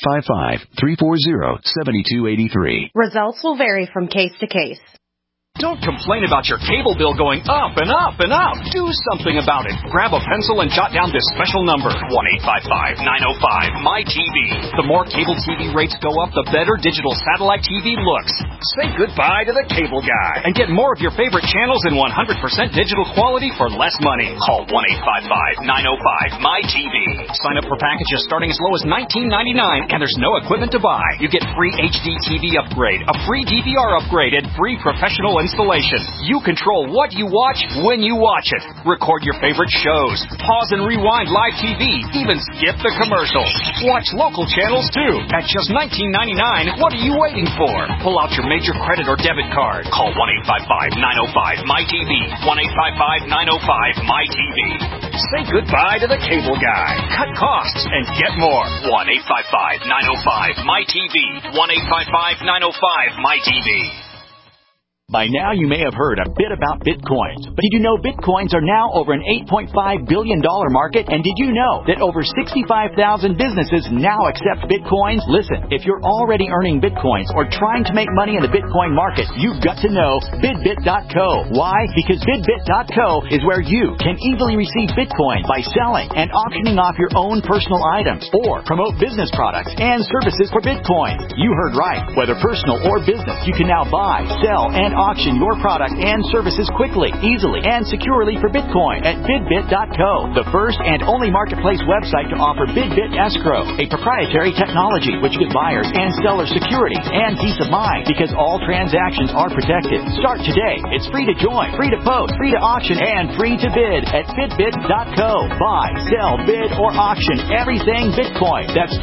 855-340-7283. Results will vary from case to case. Don't complain about your cable bill going up and up and up. Do something about it. Grab a pencil and jot down this special number, 1-855-905-MY-TV. The more cable TV rates go up, the better digital satellite TV looks. Say goodbye to the cable guy and get more of your favorite channels in 100% digital quality for less money. Call 1-855-905-MY-TV. Sign up for packages starting as low as $19.99, and there's no equipment to buy. You get free HD TV upgrade, a free DVR upgrade, and free professional installation. You control what you watch when you watch it. Record your favorite shows. Pause and rewind live TV. Even skip the commercials. Watch local channels too. At just $19.99, what are you waiting for? Pull out your major credit or debit card. Call 1-855-905-MY-TV. 1-855-905-MY-TV. Say goodbye to the cable guy. Cut costs and get more. 1-855-905-MY-TV. 1-855-905-MY-TV. By now, you may have heard a bit about Bitcoins. But did you know Bitcoins are now over an $8.5 billion market? And did you know that over 65,000 businesses now accept Bitcoins? Listen, if you're already earning Bitcoins or trying to make money in the Bitcoin market, you've got to know BidBit.co. Why? Because BidBit.co is where you can easily receive Bitcoin by selling and auctioning off your own personal items or promote business products and services for Bitcoin. You heard right. Whether personal or business, you can now buy, sell, and auction your product and services quickly, easily, and securely for Bitcoin at BidBit.co, the first and only marketplace website to offer BidBit Escrow, a proprietary technology which gives buyers and sellers security and peace of mind because all transactions are protected. Start today. It's free to join, free to post, free to auction, and free to bid at BidBit.co. Buy, sell, bid, or auction everything Bitcoin. That's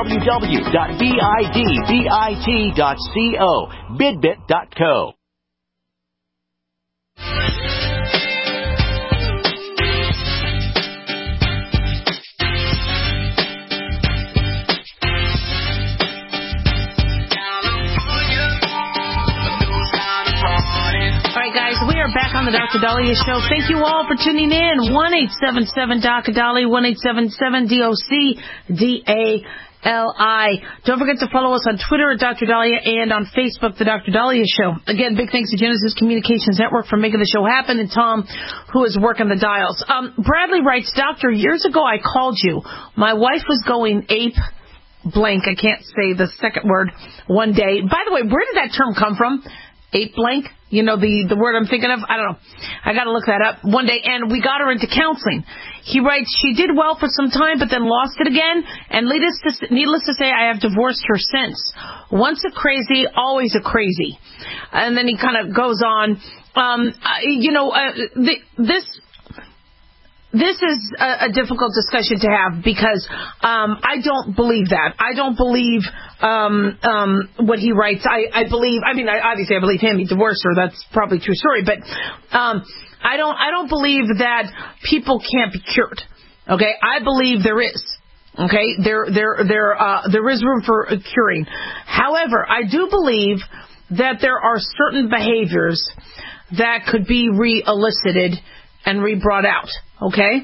www.bidbit.co. BidBit.co. We are back on the Dr. Daliah Show. Thank you all for tuning in. 1-877-DOC-DOLLY, 1-877-DOC-DA. Don't forget to follow us on Twitter at Dr. Dahlia and on Facebook, The Dr. Dahlia Show. Again, big thanks to Genesis Communications Network for making the show happen, and Tom, who is working the dials. Bradley writes, Doctor, years ago I called you. My wife was going ape blank. I can't say the second word one day. By the way, where did that term come from? Ape blank? You know, the word I'm thinking of? I don't know. I got to look that up one day. And we got her into counseling. He writes, she did well for some time, but then lost it again. And needless to say, I have divorced her since. Once a crazy, always a crazy. And then he kind of goes on. This is a difficult discussion to have because I don't believe that. I don't believe what he writes. I believe him. He divorced her. That's probably a true story. But I don't believe that people can't be cured. Okay, I believe there is. Okay, there is room for curing. However, I do believe that there are certain behaviors that could be re-elicited and re-brought out, okay?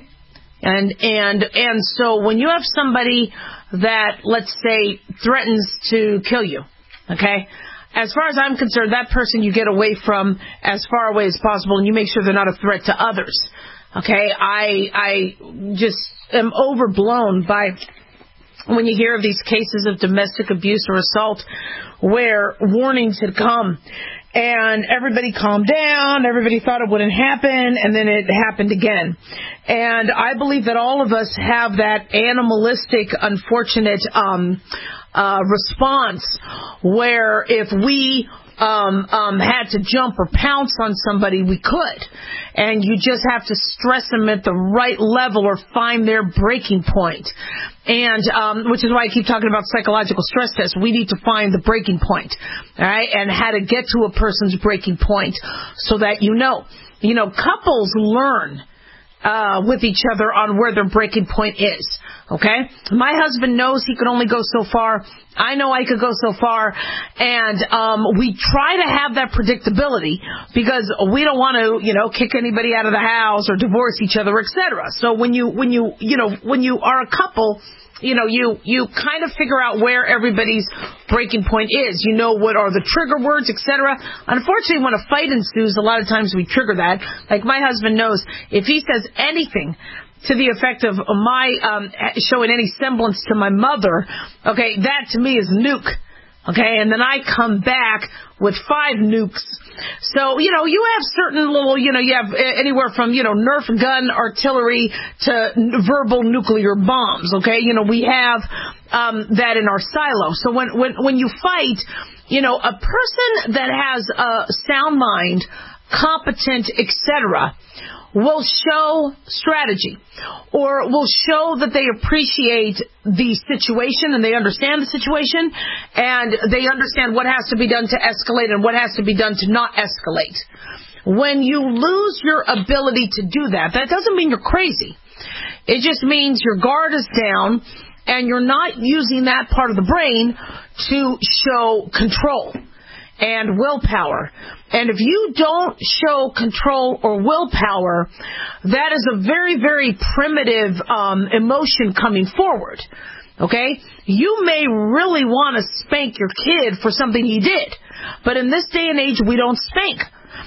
And so when you have somebody that, let's say, threatens to kill you, okay? As far as I'm concerned, that person you get away from as far away as possible, and you make sure they're not a threat to others, okay? I just am overblown by when you hear of these cases of domestic abuse or assault where warnings had come. And everybody calmed down, everybody thought it wouldn't happen, and then it happened again. And I believe that all of us have that animalistic, unfortunate response where if we had to jump or pounce on somebody, we could. And you just have to stress them at the right level or find their breaking point. And which is why I keep talking about psychological stress tests. We need to find the breaking point, all right, and how to get to a person's breaking point so that couples learn with each other on where their breaking point is. Okay? My husband knows he could only go so far. I know I could go so far. And we try to have that predictability because we don't want to, kick anybody out of the house or divorce each other, etc. So when you are a couple, you kind of figure out where everybody's breaking point is. You know what are the trigger words, etc. Unfortunately, when a fight ensues, a lot of times we trigger that. Like my husband knows if he says anything to the effect of my showing any semblance to my mother, okay, that to me is nuke. Okay, and then I come back with 5 nukes. So, you have certain little, you have anywhere from, Nerf gun artillery to verbal nuclear bombs, okay? We have that in our silo. So when you fight, a person that has a sound mind, competent, etc., will show strategy or will show that they appreciate the situation and they understand the situation and they understand what has to be done to escalate and what has to be done to not escalate. When you lose your ability to do that, that doesn't mean you're crazy. It just means your guard is down and you're not using that part of the brain to show control and willpower. And if you don't show control or willpower, that is a very, very primitive emotion coming forward. Okay? You may really want to spank your kid for something he did. But in this day and age, we don't spank.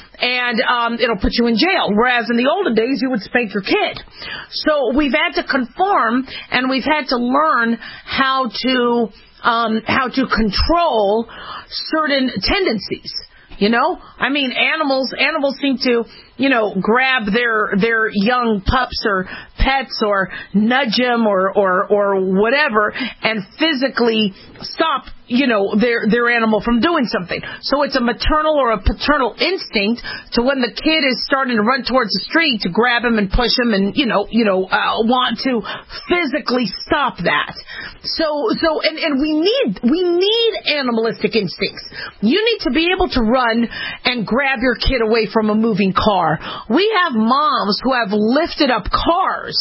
And it'll put you in jail. Whereas in the olden days, you would spank your kid. So we've had to conform, and we've had to learn how to control certain tendencies. Animals seem to, grab their young pups or pets or nudge them or whatever and physically stop, their animal from doing something. So it's a maternal or a paternal instinct to when the kid is starting to run towards the street to grab him and push him and, want to physically stop that. And we need animalistic instincts. You need to be able to run and grab your kid away from a moving car. We have moms who have lifted up cars.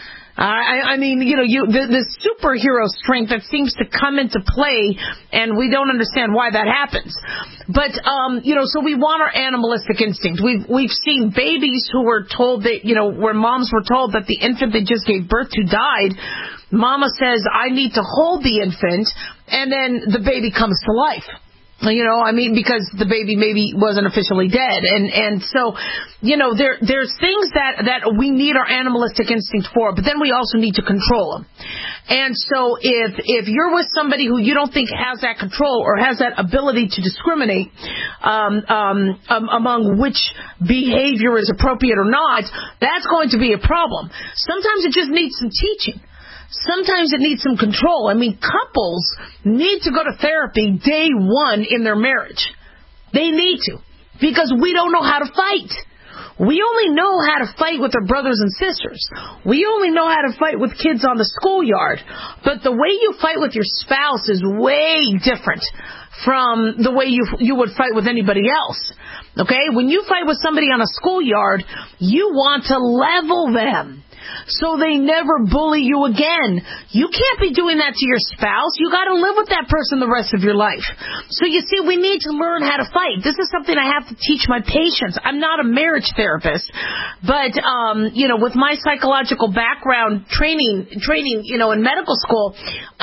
The superhero strength that seems to come into play, and we don't understand why that happens. But, so we want our animalistic instinct. We've seen babies who were told that, where moms were told that the infant they just gave birth to died, Mama says, I need to hold the infant, and then the baby comes to life. Because the baby maybe wasn't officially dead. And so, there's things that we need our animalistic instinct for, but then we also need to control them. And so if you're with somebody who you don't think has that control or has that ability to discriminate among which behavior is appropriate or not, that's going to be a problem. Sometimes it just needs some teaching. Sometimes it needs some control. Couples need to go to therapy day one in their marriage. They need to, because we don't know how to fight. We only know how to fight with our brothers and sisters. We only know how to fight with kids on the schoolyard. But the way you fight with your spouse is way different from the way you would fight with anybody else. Okay? When you fight with somebody on a schoolyard, you want to level them so they never bully you again. You can't be doing that to your spouse. You got to live with that person the rest of your life. So you see, we need to learn how to fight. This is something I have to teach my patients. I'm not a marriage therapist, but with my psychological background training, in medical school,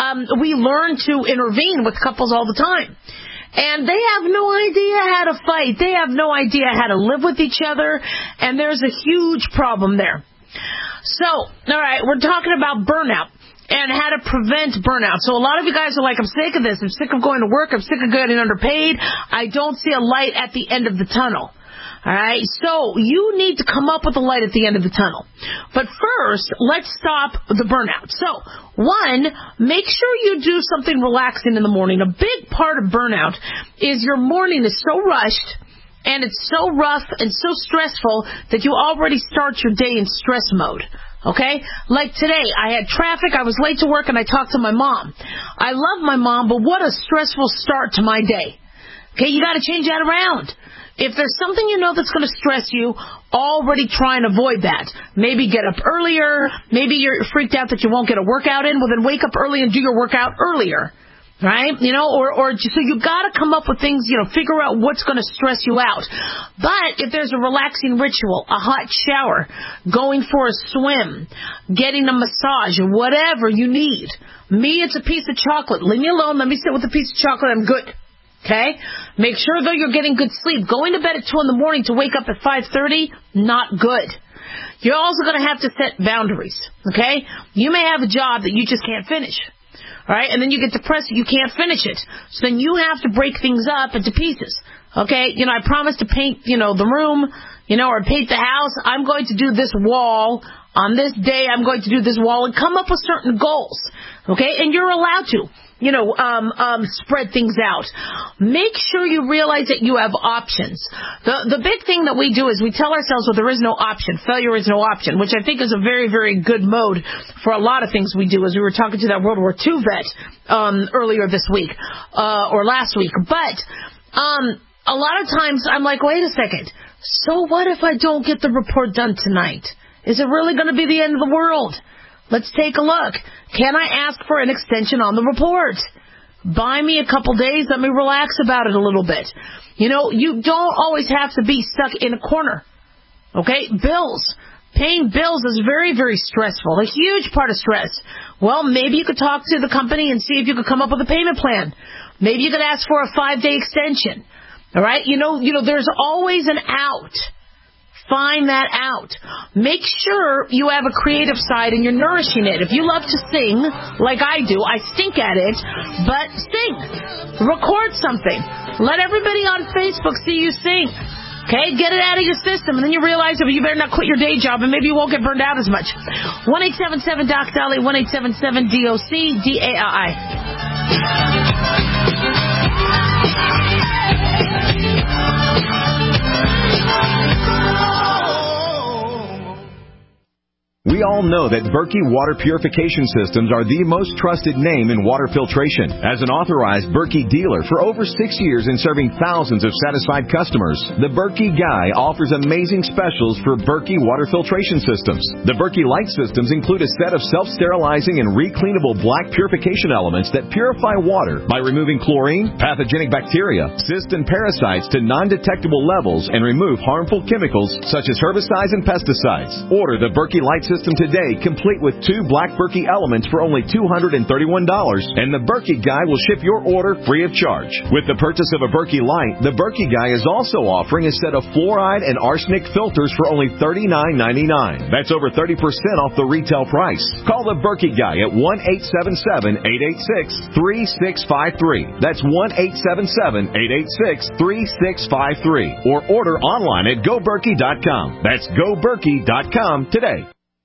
we learn to intervene with couples all the time. And they have no idea how to fight. They have no idea how to live with each other, and there's a huge problem there. So, all right, we're talking about burnout and how to prevent burnout. So a lot of you guys are like, I'm sick of this. I'm sick of going to work. I'm sick of getting underpaid. I don't see a light at the end of the tunnel. All right, so you need to come up with a light at the end of the tunnel. But first, let's stop the burnout. So, one, make sure you do something relaxing in the morning. A big part of burnout is your morning is so rushed, and it's so rough and so stressful that you already start your day in stress mode. Okay? Like today, I had traffic, I was late to work, and I talked to my mom. I love my mom, but what a stressful start to my day. Okay, you got to change that around. If there's something you know that's going to stress you, already try and avoid that. Maybe get up earlier. Maybe you're freaked out that you won't get a workout in. Well, then wake up early and do your workout earlier. Right? So you got to come up with things, figure out what's going to stress you out. But if there's a relaxing ritual, a hot shower, going for a swim, getting a massage, or whatever you need. Me, it's a piece of chocolate. Leave me alone. Let me sit with a piece of chocolate. I'm good. Okay? Make sure, though, you're getting good sleep. Going to bed at 2 in the morning to wake up at 5:30, not good. You're also going to have to set boundaries. Okay? You may have a job that you just can't finish. All right, and then you get depressed, you can't finish it. So then you have to break things up into pieces. Okay, I promised to paint, the room, or paint the house. I'm going to do this wall. On this day, I'm going to do this wall, and come up with certain goals. Okay, and you're allowed to. Spread things out. Make sure you realize that you have options. The big thing that we do is we tell ourselves, well, there is no option. Failure is no option, which I think is a very, very good mode for a lot of things we do, as we were talking to that World War II vet earlier this week, or last week. But a lot of times I'm like, wait a second. So what if I don't get the report done tonight? Is it really going to be the end of the world? Let's take a look. Can I ask for an extension on the report? Buy me a couple days. Let me relax about it a little bit. You don't always have to be stuck in a corner. Okay? Bills. Paying bills is very, very stressful. A huge part of stress. Well, maybe you could talk to the company and see if you could come up with a payment plan. Maybe you could ask for a 5-day extension. All right? There's always an out. Find that out. Make sure you have a creative side and you're nourishing it. If you love to sing, like I do, I stink at it, but sing. Record something. Let everybody on Facebook see you sing. Okay? Get it out of your system, and then you realize that you better not quit your day job, and maybe you won't get burned out as much. 1-877-DOC-DOLLY, 1-877-DOC-DAI. We all know that Berkey Water Purification Systems are the most trusted name in water filtration. As an authorized Berkey dealer for over 6 years and serving thousands of satisfied customers, the Berkey Guy offers amazing specials for Berkey water filtration systems. The Berkey Light systems include a set of self-sterilizing and recleanable black purification elements that purify water by removing chlorine, pathogenic bacteria, cysts, and parasites to non-detectable levels and remove harmful chemicals such as herbicides and pesticides. Order the Berkey Light system system today, complete with 2 Black Berkey elements for only $231, and the Berkey Guy will ship your order free of charge. With the purchase of a Berkey Light, the Berkey Guy is also offering a set of fluoride and arsenic filters for only $39.99. That's over 30% off the retail price. Call the Berkey Guy at 1-877-886-3653. That's 1-877-886-3653. Or order online at GoBerkey.com. That's GoBerkey.com today.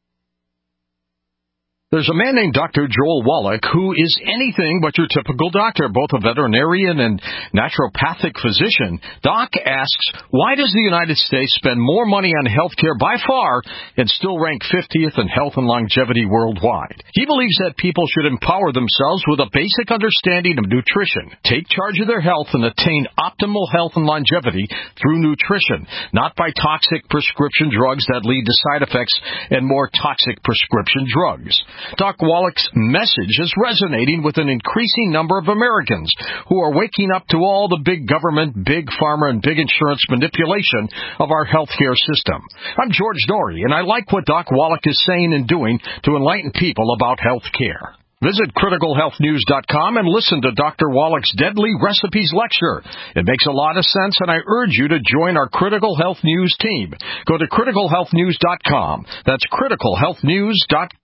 There's a man named Dr. Joel Wallach who is anything but your typical doctor, both a veterinarian and naturopathic physician. Doc asks, why does the United States spend more money on health care by far and still rank 50th in health and longevity worldwide? He believes that people should empower themselves with a basic understanding of nutrition, take charge of their health, and attain optimal health and longevity through nutrition, not by toxic prescription drugs that lead to side effects and more toxic prescription drugs. Doc Wallach's message is resonating with an increasing number of Americans who are waking up to all the big government, big pharma, and big insurance manipulation of our healthcare system. I'm George Norrie, and I like what Doc Wallach is saying and doing to enlighten people about health care. Visit criticalhealthnews.com and listen to Dr. Wallach's Deadly Recipes lecture. It makes a lot of sense, and I urge you to join our Critical Health News team. Go to criticalhealthnews.com. That's criticalhealthnews.com.